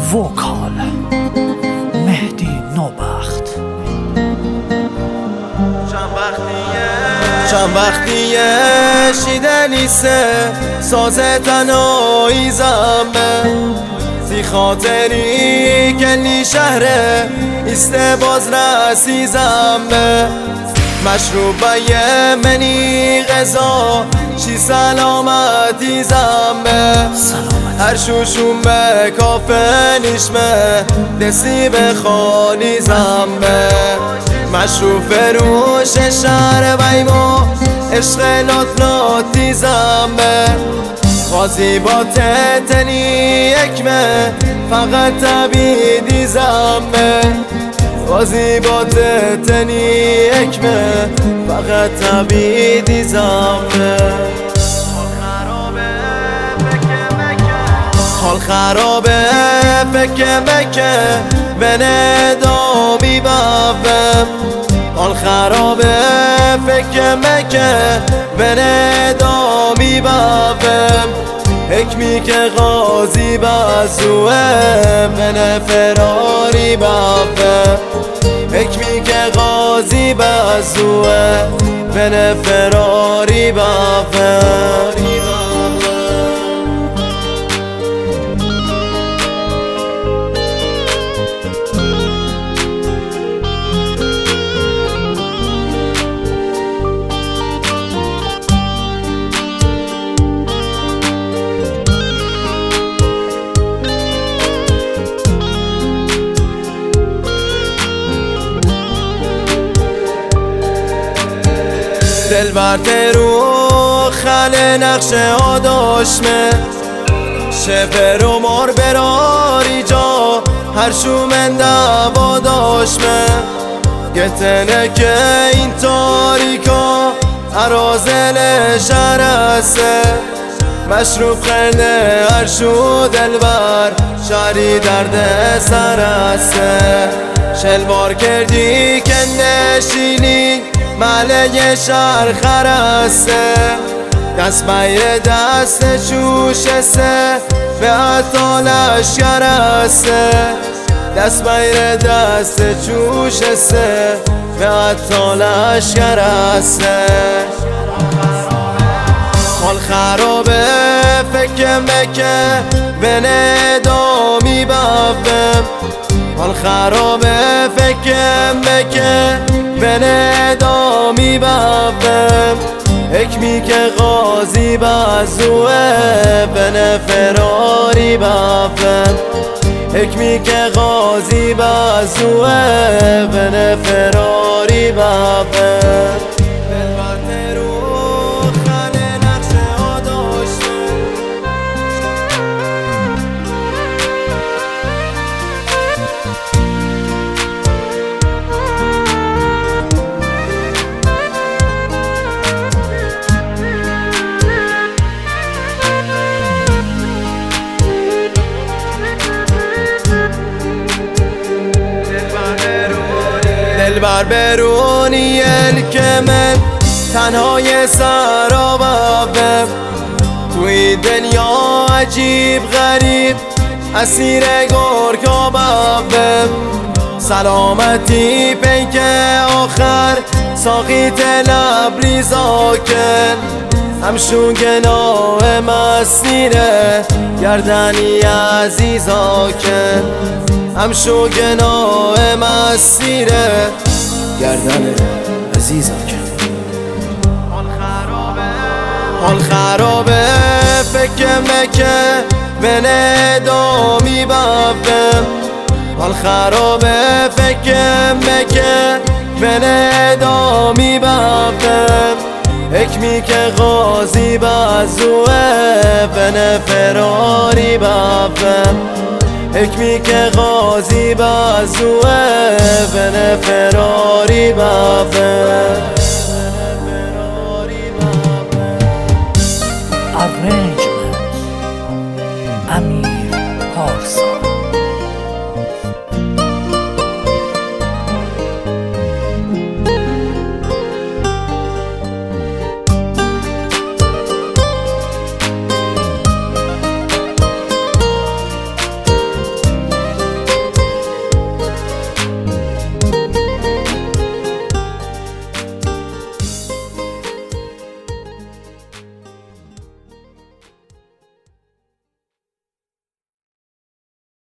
وکال مهدی نوبخت. چند وقتیه شیدنی سه سازه تنهایی زمه زی خاطری کلی شهره ایسته باز رسی زمه مشروبه منی غذا چی سلامتی زمه هر شوشومه کافه نشمه دستی به خالی زمه مشروب فروش شهر بیما عشق ناتی زمه غازی با تنی اکمه فقط تبیدی زمه غازی با تنی اکمه فقط تبیدی زمه حال خرابه فکر مکه به ندامی بفم حال خرابه فکر مکه به ندامی بفم حکمی که غازی بزوه من فراری بفم حکمی که غازی بزوه من فراری بفم دلبر رو خل نقش آداشمه شفر و مار براری جا هر شومنده واداشمه گتنه که این تاریکا ارازل شرسه مشروب خنده هر شو دلبر شاری درد سرسه شلوار کردی که نشینی مله شهر خرسته دست بیر دست چوشسته به عطا لشکرسته دست بیر دست چوشسته به عطا لشکرسته حال خرابه فکر مکه به ندامی بفم حال خرابه فکر مکه به ندامی بفم حکمی که غازی بزوه به نفراری بفم حکمی که غازی بزوه به نفراری بفم دلبر برونی که من تنهای سرابم توی دنیا عجیب غریب اسیر گرگابم سلامتی پیک آخر ساقیت لبریزا کن همشون گناه مسیره گردنی عزیزا کن همشو گناه مسیره گردن عزیزا کن حال خرابه فکر مکه به ندامی بفم حال خرابه فکر مکه به ندامی بفم حکمی که غازی بزوه به نفراری بفم حکمی که غازی بزوه به نفراری بفم